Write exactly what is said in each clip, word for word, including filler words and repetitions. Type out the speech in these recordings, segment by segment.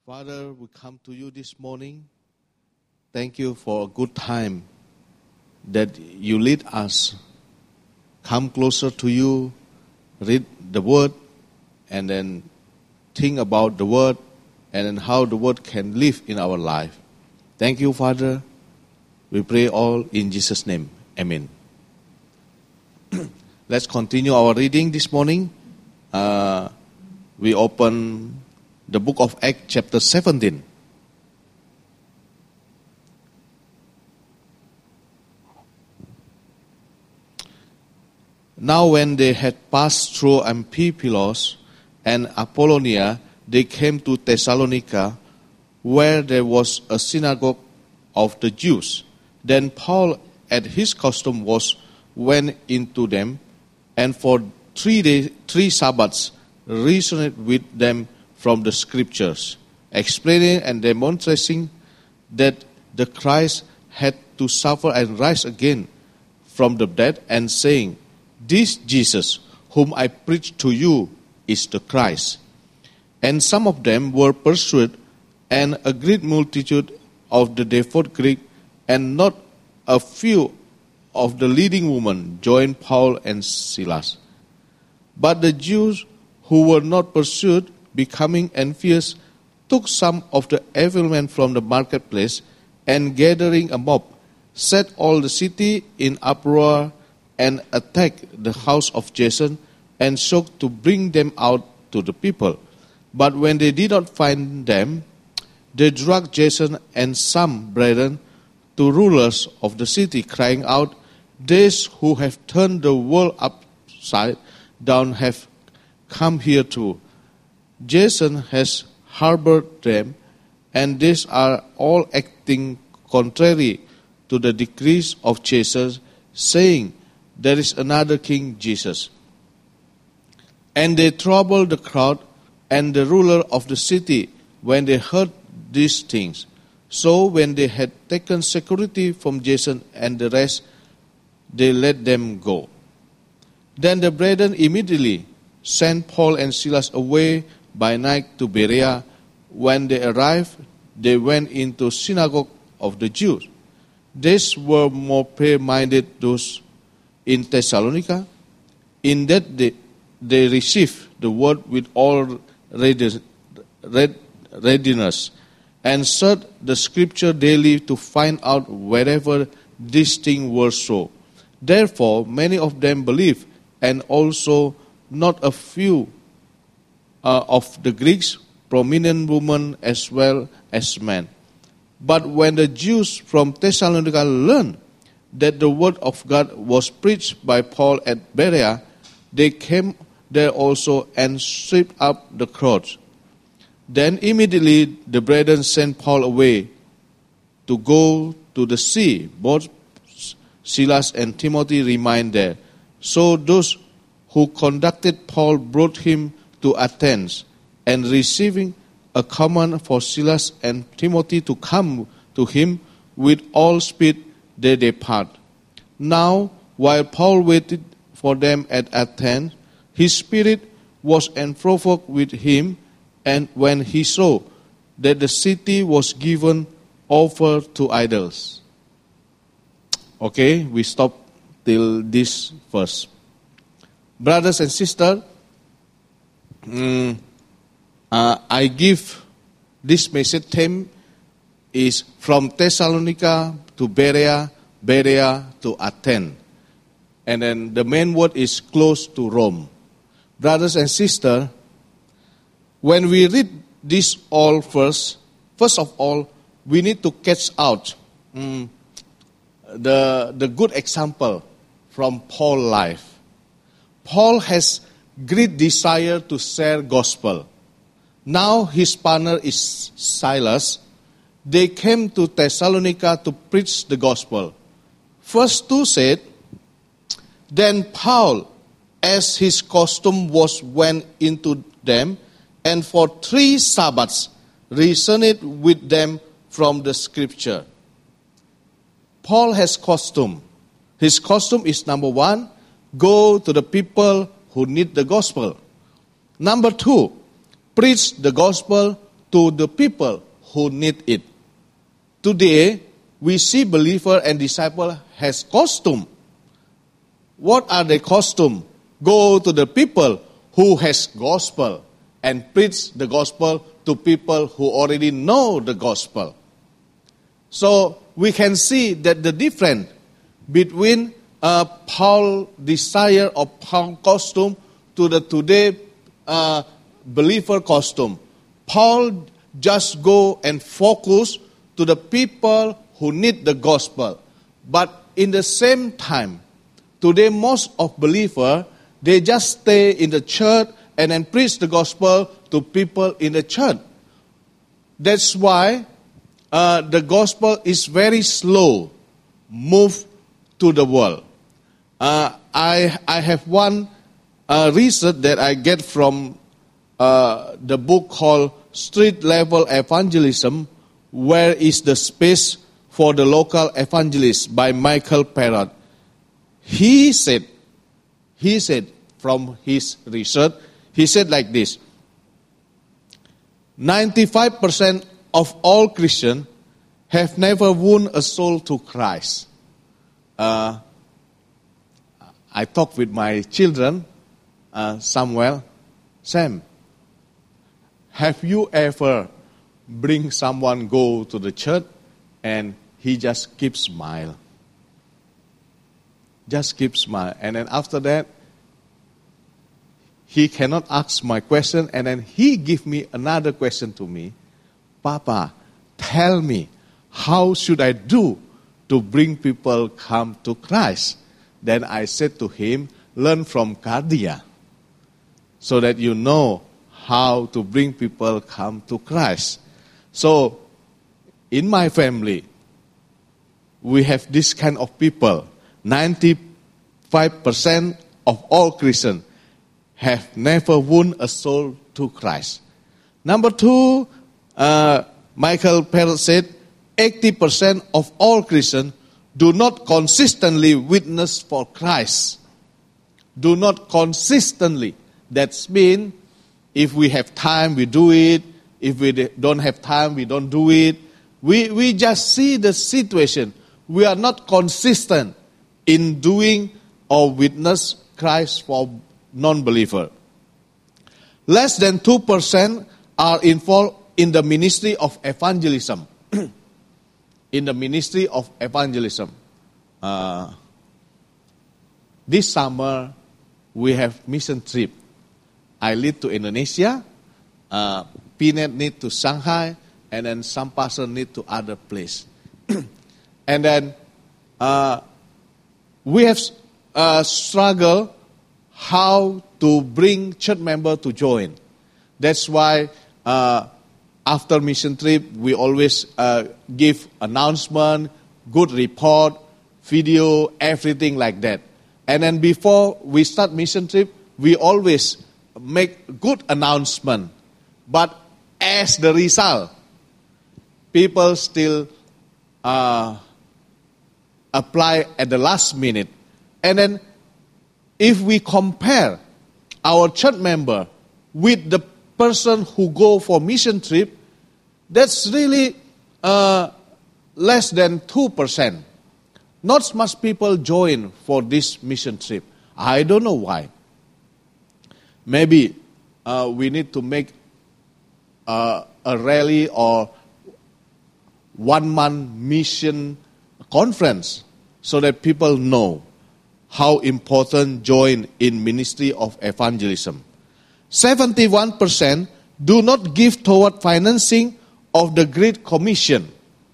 Father, we come to you this morning. Thank you for a good time that you lead us. Come closer to you, read the word, and then think about the word, and then how the word can live in our life. Thank you, Father. We pray all in Jesus' name. Amen. Let's continue our reading this morning. Uh, we open the book of Acts chapter seventeen. Now when they had passed through Amphipolis and Apollonia, they came to Thessalonica, where there was a synagogue of the Jews. Then Paul, at his custom was, went into them, and for three days, three Sabbaths, reasoned with them from the Scriptures, explaining and demonstrating that the Christ had to suffer and rise again from the dead, and saying, "This Jesus, whom I preach to you, is the Christ." And some of them were persuaded, and a great multitude of the devout Greek, and not a few of the leading women, joined Paul and Silas. But the Jews who were not persuaded, becoming envious, took some of the evil men from the marketplace, and gathering a mob, set all the city in uproar, and attacked the house of Jason, and sought to bring them out to the people. But when they did not find them, they dragged Jason and some brethren to rulers of the city, crying out, "These who have turned the world upside down have come here too. Jason has harbored them, and these are all acting contrary to the decrees of Caesar, saying, there is another king, Jesus." And they troubled the crowd and the ruler of the city when they heard these things. So when they had taken security from Jason and the rest, they let them go. Then the brethren immediately sent Paul and Silas away by night to Berea. When they arrived, they went into synagogue of the Jews. These were more fair-minded those in Thessalonica, in that they, they received the word with all readiness, and searched the Scripture daily to find out wherever these things were so. Therefore, many of them believed, and also not a few uh, of the Greeks, prominent women as well as men. But when the Jews from Thessalonica learned that the word of God was preached by Paul at Berea, they came there also and swept up the crowds. Then immediately the brethren sent Paul away to go to the sea. Both Silas and Timothy remained there. So those who conducted Paul brought him to Athens, and receiving a command for Silas and Timothy to come to him with all speed, they depart. Now, while Paul waited for them at Athens, his spirit was enprovoked with him, and when he saw that the city was given over to idols. Okay, we stop till this verse. Brothers and sisters, um, uh, I give this message theme is from Thessalonica to Berea, Berea to Athens. And then the main word is close to Rome. Brothers and sisters, when we read this all first, first of all, we need to catch out um, the, the good example from Paul's life. Paul has great desire to share gospel. Now his partner is Silas. They came to Thessalonica to preach the gospel. Verse two said, "Then Paul, as his custom was, went into them, and for three Sabbaths reasoned with them from the Scripture." Paul has custom. His custom is number one, go to the people who need the gospel. Number two, preach the gospel to the people who need it. Today, we see believer and disciple has costume. What are the costume? Go to the people who has gospel and preach the gospel to people who already know the gospel. So we can see that the difference between uh, Paul's desire or Paul's costume to the today uh, believer costume. Paul just go and focus to the people who need the gospel. But in the same time, today most of believers, they just stay in the church and then preach the gospel to people in the church. That's why uh, the gospel is very slow, move to the world. Uh, I I have one uh, research that I get from uh, the book called Street Level Evangelism, Where is the Space for the Local Evangelist by Michael Parrott. He said, he said from his research, he said like this: ninety-five percent of all Christians have never won a soul to Christ. Uh, I talked with my children, uh, Samuel, Sam, have you ever bring someone go to the church and he just keeps smile? Just keep smile. And then after that, he cannot ask my question, and then he give me another question to me. Papa, tell me, how should I do to bring people come to Christ? Then I said to him, learn from Cardia, so that you know how to bring people come to Christ. So, in my family, we have this kind of people. ninety-five percent of all Christians have never won a soul to Christ. Number two, uh, Michael Parrott said, eighty percent of all Christians do not consistently witness for Christ. Do not consistently. That means if we have time, we do it. If we don't have time, we don't do it. We, we just see the situation. We are not consistent in doing or witness Christ for non-believer. Less than two percent are involved in the ministry of evangelism. In the ministry of evangelism. Uh, this summer, we have mission trip. I lead to Indonesia, uh, Pinet need to Shanghai, and then some pastor need to other place. And then uh, we have uh, struggled how to bring church member to join. That's why uh, after mission trip, we always uh, give announcement, good report, video, everything like that. And then before we start mission trip, we always make good announcement. But as the result, people still uh, apply at the last minute. And then if we compare our church member with the person who go for mission trip, that's really uh, less than two percent. Not much people join for this mission trip. I don't know why. Maybe uh, we need to make uh, a rally or one-month mission conference so that people know how important join in ministry of evangelism. seventy-one percent do not give toward financing of the Great Commission.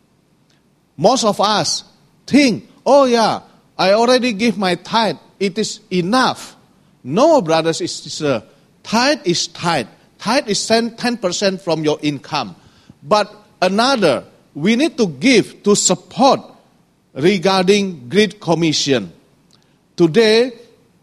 Most of us think, oh yeah, I already give my tithe, it is enough. No, brothers and sisters, tithe is tithe. Tithe is ten percent from your income. But another, we need to give to support regarding Great Commission. Today,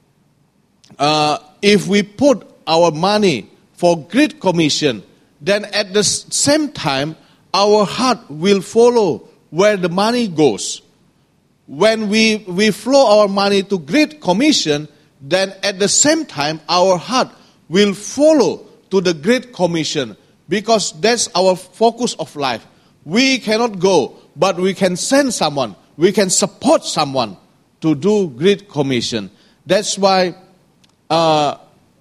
uh, if we put our money for Great Commission, then at the same time, our heart will follow where the money goes. When we, we flow our money to Great Commission, then at the same time, our heart will follow to the Great Commission because that's our focus of life. We cannot go, but we can send someone. We can support someone to do Great Commission. That's why uh,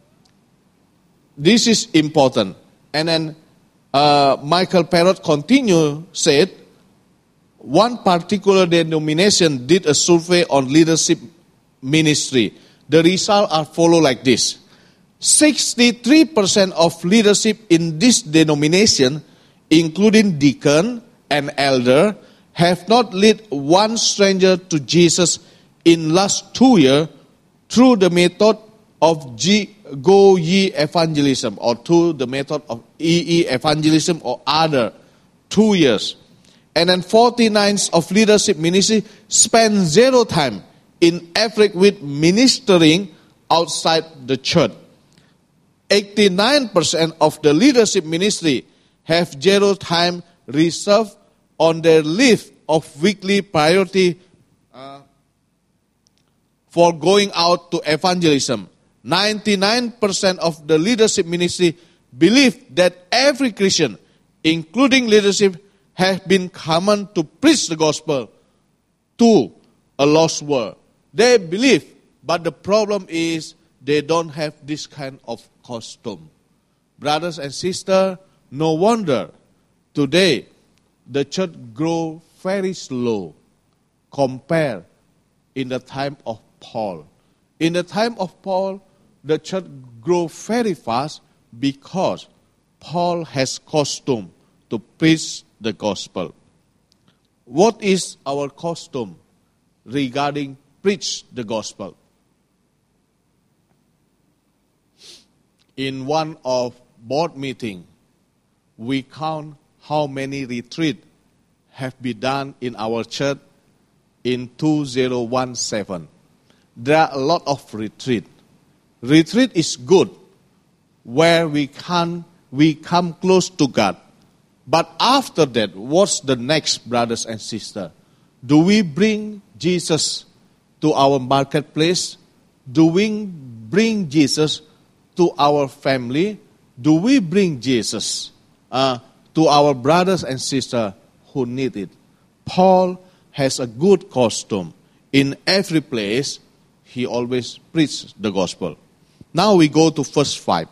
this is important. And then uh, Michael Parrott continued, said, one particular denomination did a survey on leadership ministry. The results are follow like this. sixty-three percent of leadership in this denomination, including deacon and elder, have not led one stranger to Jesus in last two years through the method of G, Go Ye evangelism, or through the method of E E evangelism or other two years. And then forty-nine of leadership ministry spend zero time in effort with ministering outside the church. eighty-nine percent of the leadership ministry have zero time reserved on their list of weekly priority uh, for going out to evangelism. ninety-nine percent of the leadership ministry believe that every Christian, including leadership, has been commanded to preach the gospel to a lost world. They believe, but the problem is they don't have this kind of costume. Brothers and sisters, no wonder today the church grow very slow compared in the time of Paul. In the time of Paul, the church grow very fast because Paul has costume to preach the gospel. What is our costume regarding preach the gospel? In one of board meeting, we count how many retreat have been done in our church in two thousand seventeen. There are a lot of retreat. Retreat is good, where we can we come close to God. But after that, what's the next, brothers and sisters? Do we bring Jesus to our marketplace? Do we bring Jesus to our family? Do we bring Jesus uh, to our brothers and sisters who need it? Paul has a good costume. In every place, he always preaches the gospel. Now we go to verse five.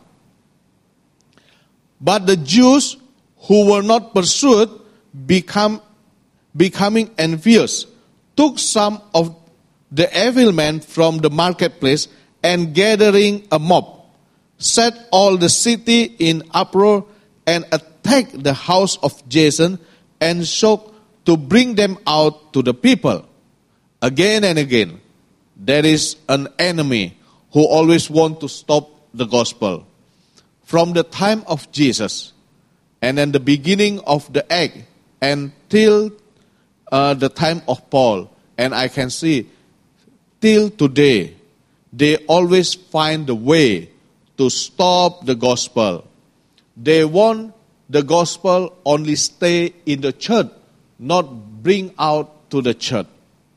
But the Jews who were not pursued, become, becoming envious, took some of the evil men from the marketplace and gathering a mob, set all the city in uproar and attacked the house of Jason and sought to bring them out to the people. Again and again, there is an enemy who always wants to stop the gospel. From the time of Jesus, and then the beginning of the act until uh, the time of Paul, and I can see till today, they always find the way to stop the gospel. They want the gospel only stay in the church, not bring out to the church.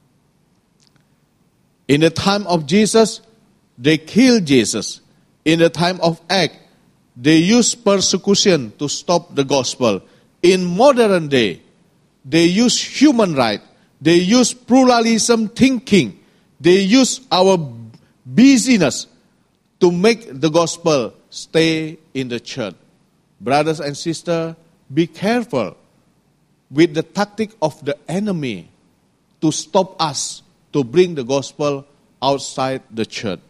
In the time of Jesus, they killed Jesus. In the time of Acts, they use persecution to stop the gospel. In modern day, they use human right. They use pluralism thinking. They use our busyness to make the gospel stay in the church. Brothers and sisters, be careful with the tactic of the enemy to stop us to bring the gospel outside the church.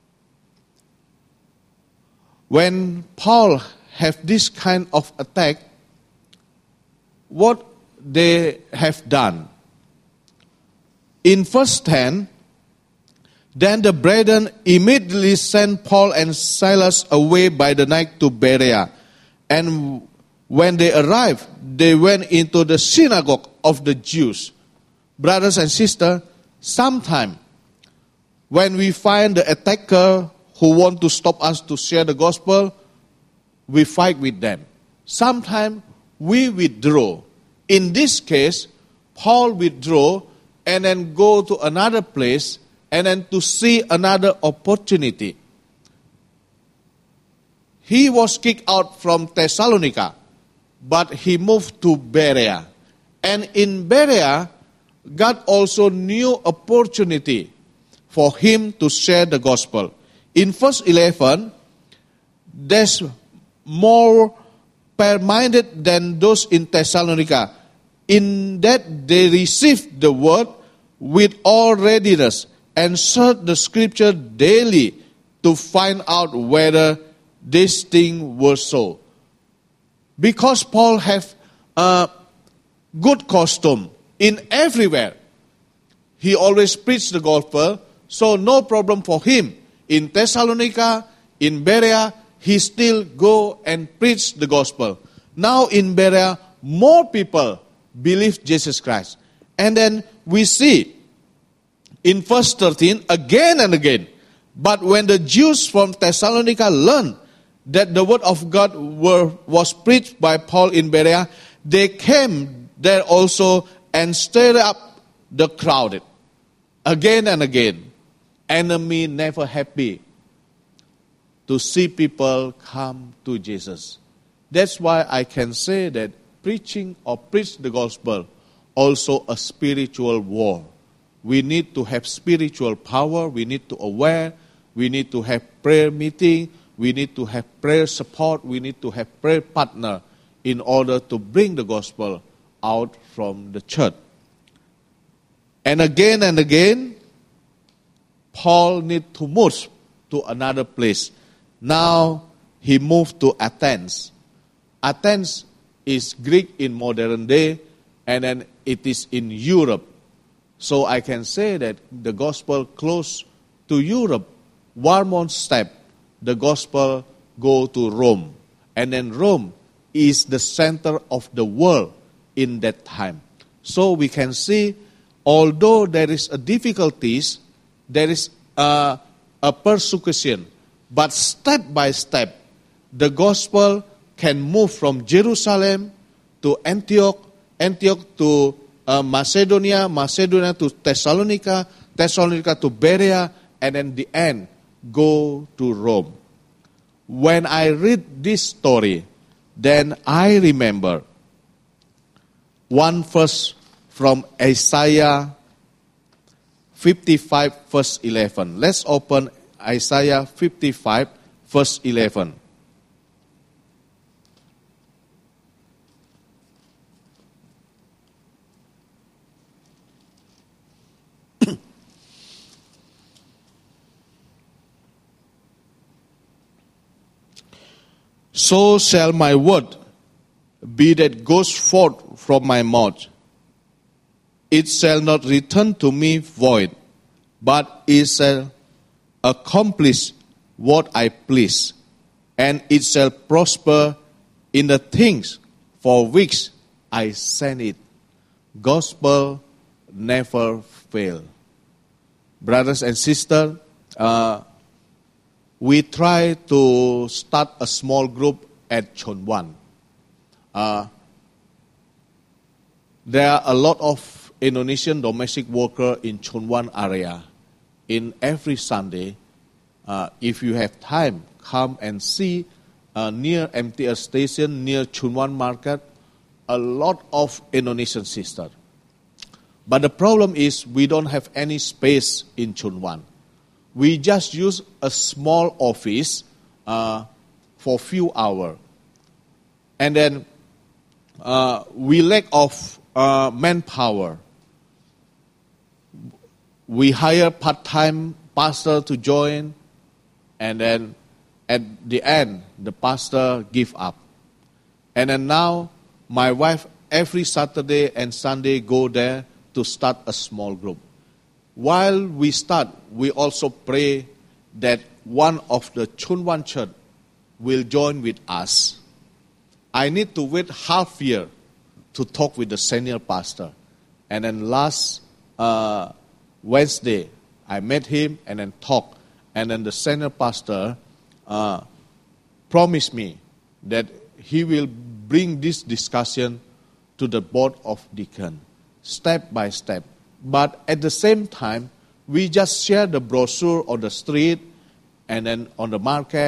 When Paul have this kind of attack, what they have done? In verse ten, then the brethren immediately sent Paul and Silas away by the night to Berea. And when they arrived, they went into the synagogue of the Jews. Brothers and sisters, sometimes when we find the attacker who want to stop us to share the gospel, we fight with them. Sometimes we withdraw. In this case, Paul withdrew and then go to another place and then to see another opportunity. he was kicked out from Thessalonica, but he moved to Berea. And in Berea, God also knew opportunity for him to share the gospel. In verse eleven, there's more fair-minded than those in Thessalonica, in that they received the word with all readiness and searched the scripture daily to find out whether this thing was so. Because Paul have a good custom in everywhere, he always preached the gospel, so no problem for him. In Thessalonica, in Berea, he still go and preach the gospel. Now in Berea, more people believe Jesus Christ. And then we see in verse thirteen, again and again, but when the Jews from Thessalonica learned that the word of God were, was preached by Paul in Berea, they came there also and stirred up the crowd. Again and again, enemy never happy to see people come to Jesus. That's why I can say that preaching or preach the gospel also a spiritual war. We need to have spiritual power. We need to aware. We need to have prayer meeting. We need to have prayer support. We need to have prayer partner in order to bring the gospel out from the church. And again and again, Paul need to move to another place. Now he moved to Athens. Athens is Greek in modern day, and then it is in Europe. So I can say that the gospel close to Europe. One more step, the gospel go to Rome. And then Rome is the center of the world in that time. So we can see, although there is a difficulties, there is a, a persecution, but step by step, the gospel can move from Jerusalem to Antioch, Antioch to uh, Macedonia, Macedonia to Thessalonica, Thessalonica to Berea, and then the end, go to Rome. When I read this story, then I remember one verse from Isaiah fifty-five, verse eleven. Let's open Isaiah fifty-five, verse eleven. So shall my word be that goes forth from my mouth. It shall not return to me void, but it shall accomplish what I please, and it shall prosper in the things for which I send it. Gospel never fail. Brothers and sisters, uh, we try to start a small group at Chonwan. Uh, there are a lot of Indonesian domestic workers in Chonwan area. In every Sunday, uh, if you have time, come and see uh, near M T S station, near Chonwan market, a lot of Indonesian sisters. But the problem is we don't have any space in Chonwan. We just use a small office uh, for a few hours. And then uh, we lack of uh, manpower. We hire part-time pastor to join, and then at the end, the pastor give up. And then now, my wife every Saturday and Sunday go there to start a small group. While we start, we also pray that one of the Chonwan church will join with us. I need to wait half year to talk with the senior pastor. And then last uh, Wednesday, I met him and then talked. And then the senior pastor uh, promised me that he will bring this discussion to the board of deacon, step by step. But at the same time, we just share the brochure on the street and then on the market,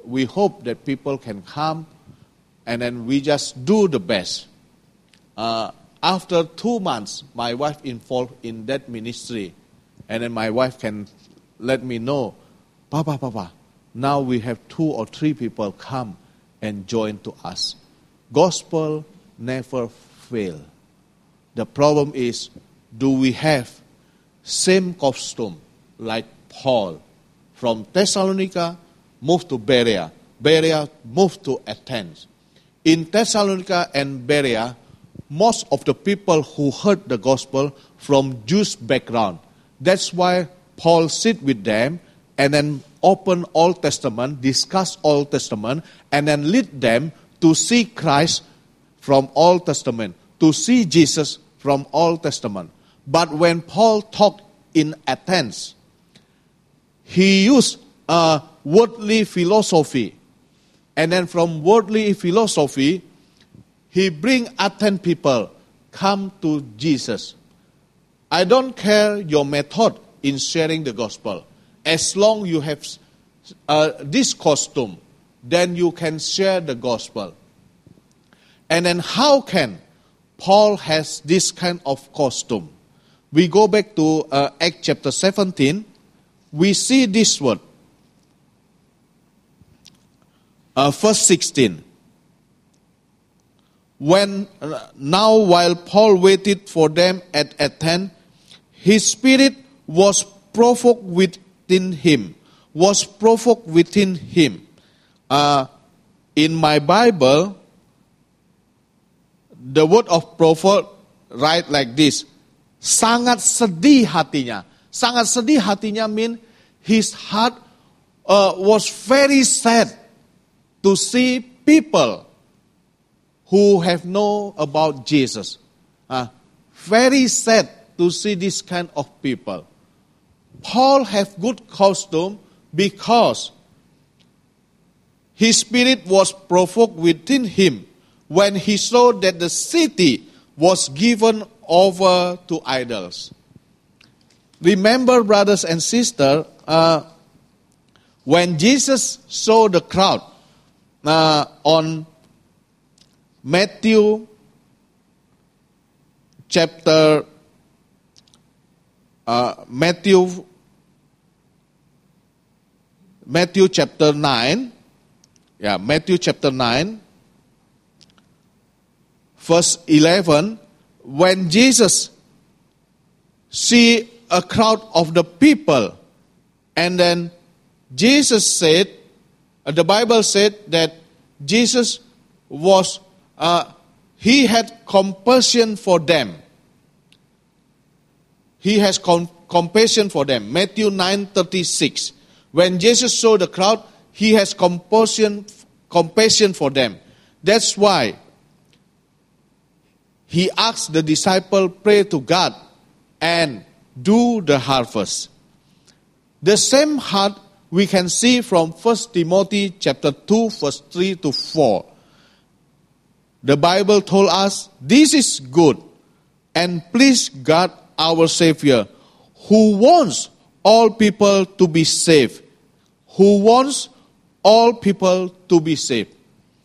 we hope that people can come, and then we just do the best. Uh, after two months, my wife involved in that ministry, and then my wife can let me know, Papa, Papa, now we have two or three people come and join to us. Gospel never fail. The problem is, do we have same costume like Paul? From Thessalonica, moved to Berea. Berea moved to Athens. In Thessalonica and Berea, most of the people who heard the gospel from Jewish background. That's why Paul sit with them and then open Old Testament, discuss Old Testament, and then lead them to see Christ from Old Testament, to see Jesus from Old Testament. But when Paul talked in Athens, he used uh, worldly philosophy. And then from worldly philosophy, he bring Athens people, come to Jesus. I don't care your method in sharing the gospel. As long you have uh, this costume, then you can share the gospel. And then how can Paul has this kind of costume? We go back to uh, Acts chapter seventeen. We see this word. Uh, verse sixteen. When uh, now while Paul waited for them at Athens, his spirit was provoked within him. Was provoked within him. Uh, in my Bible, the word of prophet write like this. Sangat sedih hatinya. Sangat sedih hatinya mean his heart uh, was very sad to see people who have known about Jesus. Uh, very sad to see this kind of people. Paul have good costume because his spirit was provoked within him when he saw that the city was given over to idols. Remember, brothers and sisters, uh, when Jesus saw the crowd uh, on Matthew chapter uh, Matthew Matthew chapter nine, yeah, Matthew chapter nine, verse eleven. When Jesus see a crowd of the people, and then Jesus said, uh, the Bible said that Jesus was, uh, he had compassion for them. He has com- compassion for them. Matthew nine thirty-six. When Jesus saw the crowd, he has compassion, compassion for them. That's why he asked the disciple, pray to God and do the harvest. The same heart we can see from First Timothy chapter two, verse three to four. The Bible told us, this is good and please God our Savior, who wants all people to be saved. Who wants all people to be saved.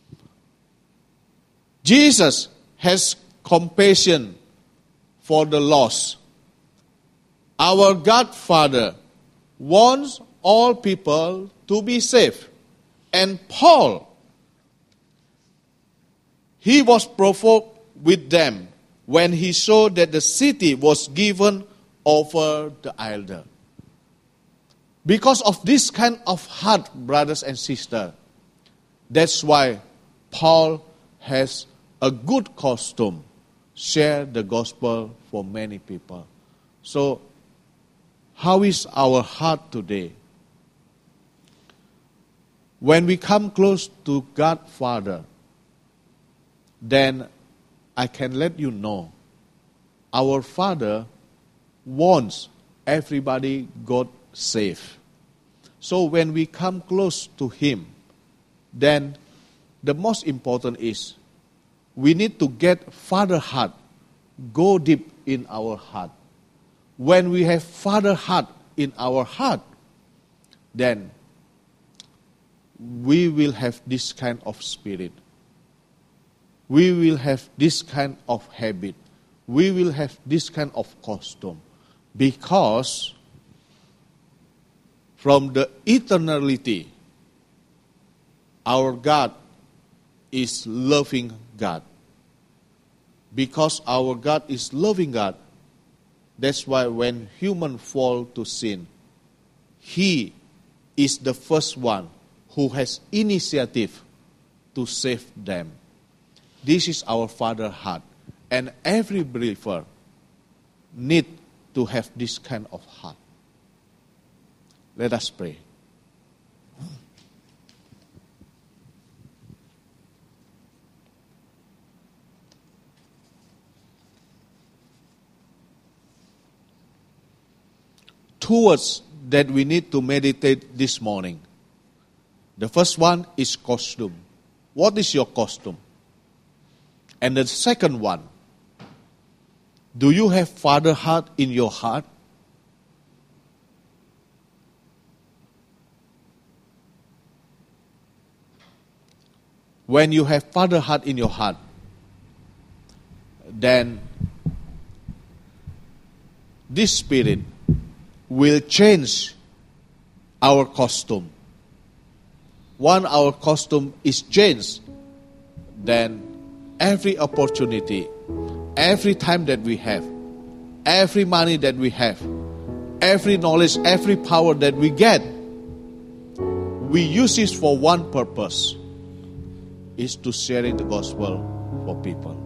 Jesus has compassion for the lost. Our God Father wants all people to be saved. And Paul, he was provoked with them when he saw that the city was given over the idol. Because of this kind of heart, brothers and sisters, that's why Paul has a good costume, share the gospel for many people. So, how is our heart today? When we come close to God Father, then I can let you know, our Father wants everybody got saved. So when we come close to Him, then the most important is we need to get Father heart, go deep in our heart. When we have Father heart in our heart, then we will have this kind of spirit. We will have this kind of habit. We will have this kind of costume. Because from the eternality, our God is loving God. Because our God is loving God, that's why when humans fall to sin, He is the first one who has initiative to save them. This is our Father's heart. And every believer needs to have this kind of heart. Let us pray. Two words that we need to meditate this morning. The first one is costume. What is your costume? And the second one, do you have Father heart in your heart? When you have Father heart in your heart, then this Spirit will change our costume. Once our costume is changed, then every opportunity, every time that we have, every money that we have, every knowledge, every power that we get, we use it for one purpose, is to sharing the gospel for people.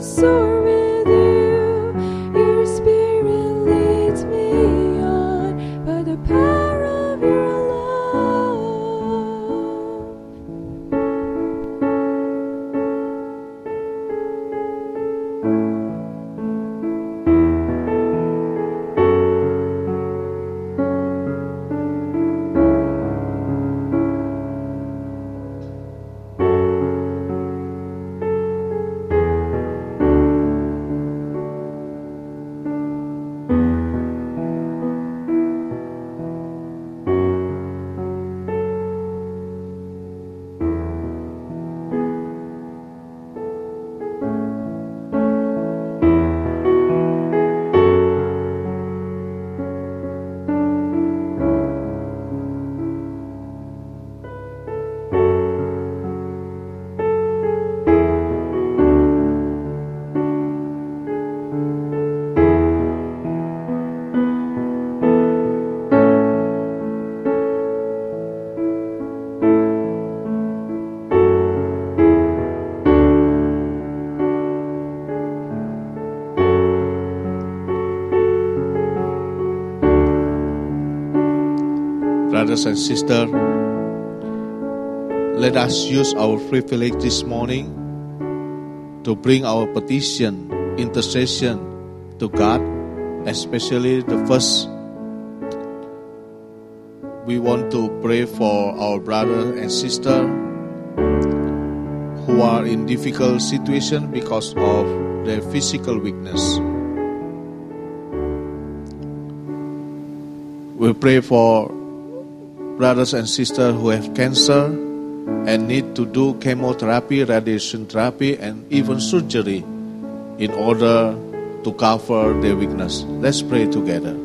soar with you. Your spirit leads me on by the power of your love. Brothers and sisters, let us use our privilege this morning to bring our petition, intercession to God, especially the first. We want to pray for our brother and sister who are in difficult situation because of their physical weakness. We pray for brothers and sisters who have cancer and need to do chemotherapy, radiation therapy, and even surgery in order to cover their weakness. Let's pray together.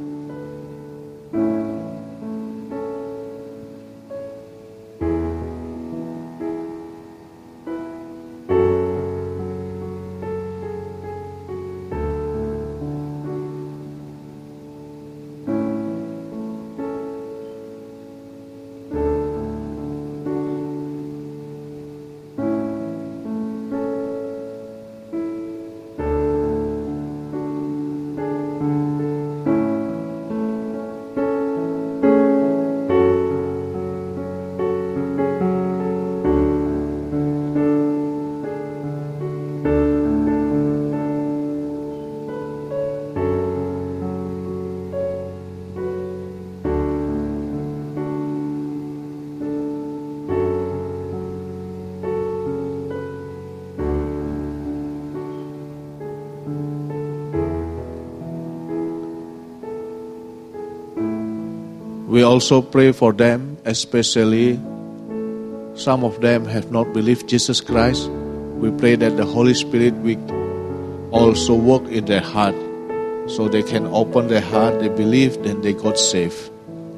We also pray for them, especially some of them have not believed Jesus Christ. We pray that the Holy Spirit will also work in their heart so they can open their heart, they believe, then they got saved.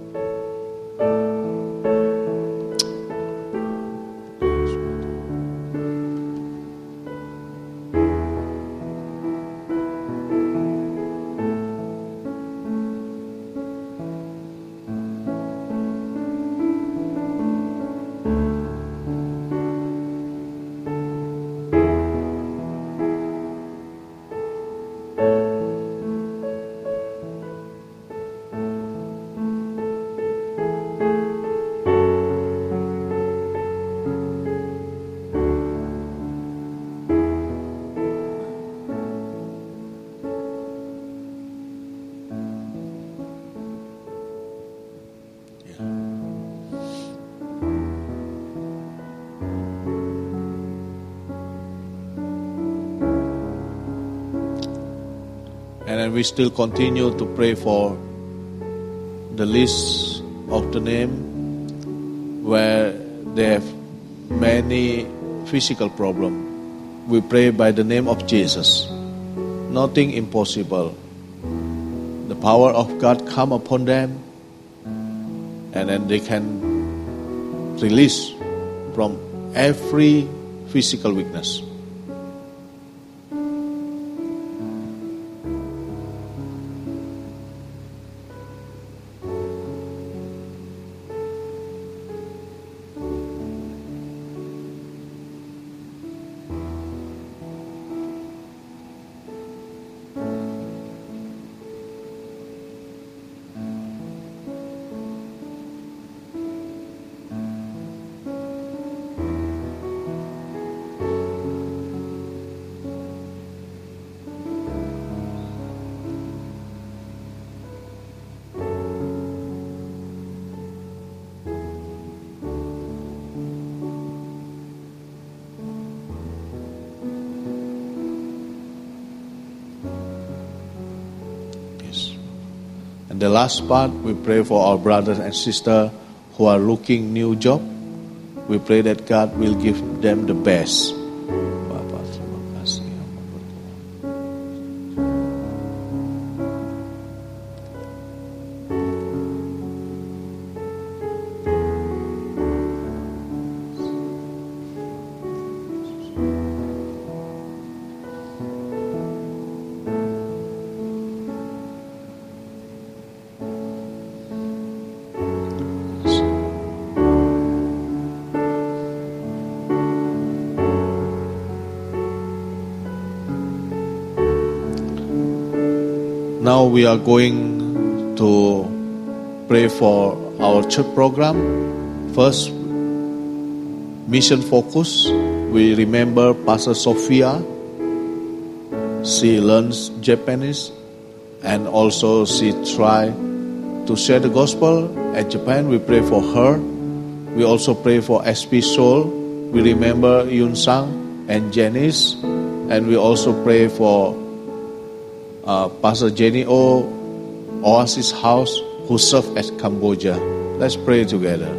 And then we still continue to pray for the list of the name where they have many physical problems. We pray by the name of Jesus. Nothing impossible. The power of God come upon them, and then they can release from every physical weakness. And the last part, we pray for our brothers and sisters who are looking new job. We pray that God will give them the best. Bapak, terima kasih yang bertuah. Now we are going to pray for our church program. First, mission focus. We remember Pastor Sophia. She learns Japanese and also she tried to share the gospel at Japan. We pray for her. We also pray for S P Seoul. We remember Yun Sang and Janice. And we also pray for Uh, Pastor Jenny O, Oasis House, who served at Cambodia. Let's pray together.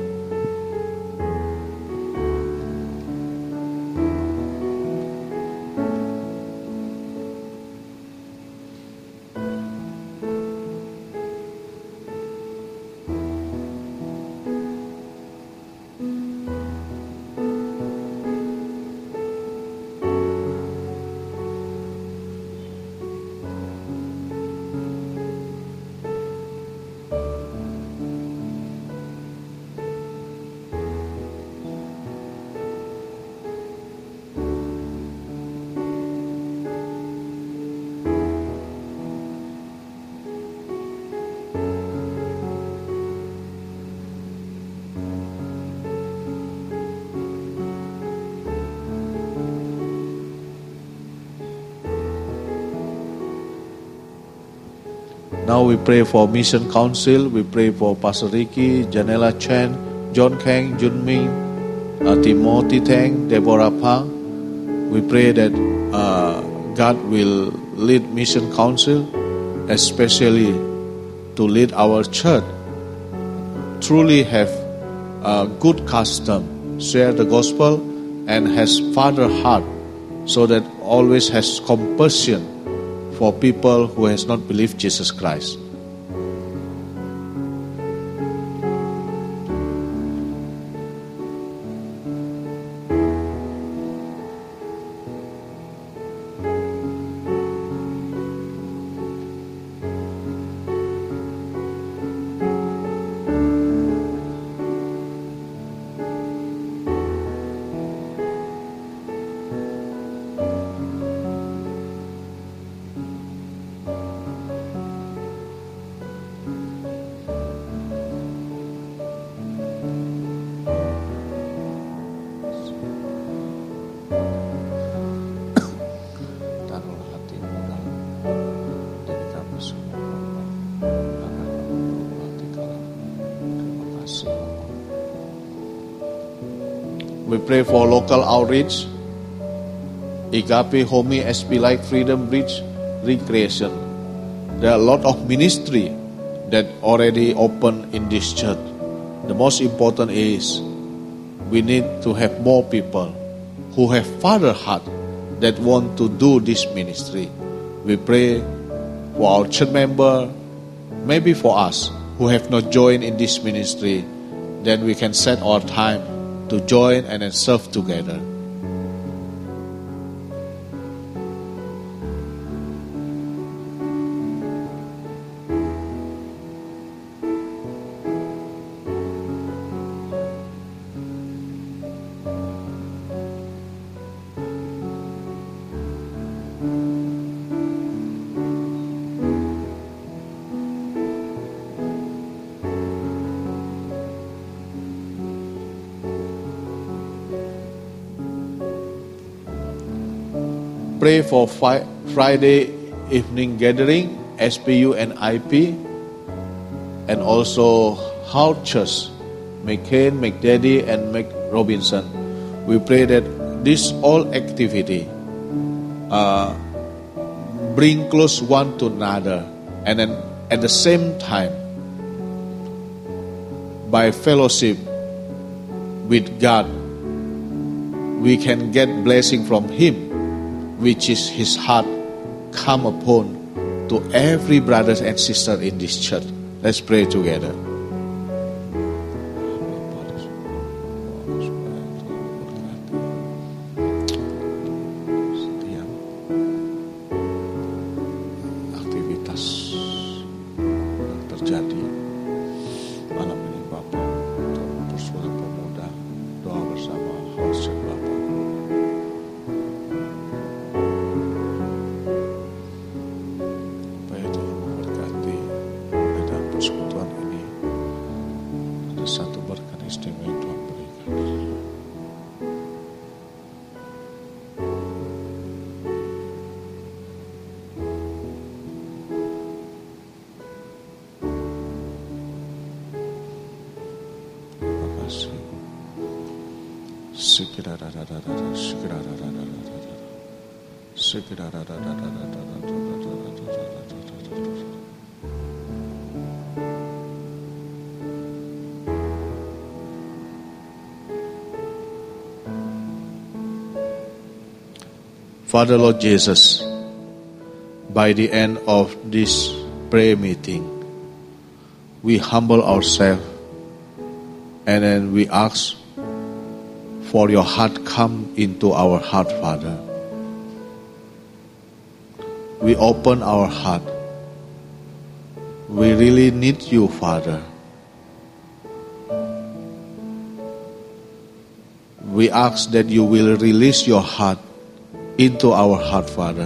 Now we pray for Mission Council. We pray for Pastor Ricky, Janela Chen, John Kang, Jun Ming, uh, Timothy Tang, Deborah Pang. We pray that uh, God will lead Mission Council, especially to lead our church. Truly have a good custom, share the gospel, and has father heart, so that always has compassion for people who has not believed Jesus Christ. We pray for local outreach, Agape, Homi, S P Light, Freedom Bridge, Recreation. There are a lot of ministry that already open in this church. The most important is we need to have more people who have father heart that want to do this ministry. We pray for our church member, maybe for us who have not joined in this ministry, then we can set our time to join and then serve together. Pray for fi- Friday evening gathering, S P U and I P, and also House Church, McCain, McDaddy, and McRobinson. We pray that this all activity uh, bring close one to another, and then at the same time, by fellowship with God, we can get blessing from Him, which is His heart come upon to every brother and sister in this church. Let's pray together. Aktivitas yang terjadi malam ini Bapak, untuk suara pemuda, doa bersama host Bapak. Supaya Tuhan memberkati dalam persekutuan ini. Ada satu berkat istimewa yang Tuhan berikan. Terima kasih. Sikirarararara, sikirarararara, sikirarararara. Father Lord Jesus, by the end of this prayer meeting, we humble ourselves and then we ask for your heart come into our heart, Father. We open our heart. We really need you, Father. We ask that you will release your heart into our heart, Father,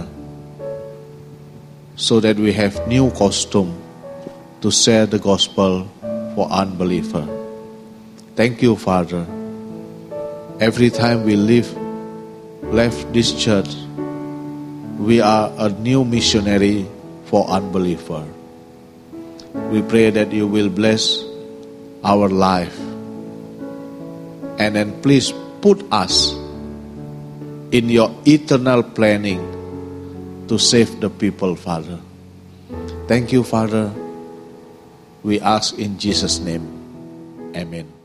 so that we have new costume to share the gospel for unbeliever. Thank you, Father. Every time we leave, left this church, we are a new missionary for unbeliever. We pray that you will bless our life, and then please put us in your eternal planning to save the people, Father. Thank you, Father. We ask in Jesus' name. Amen.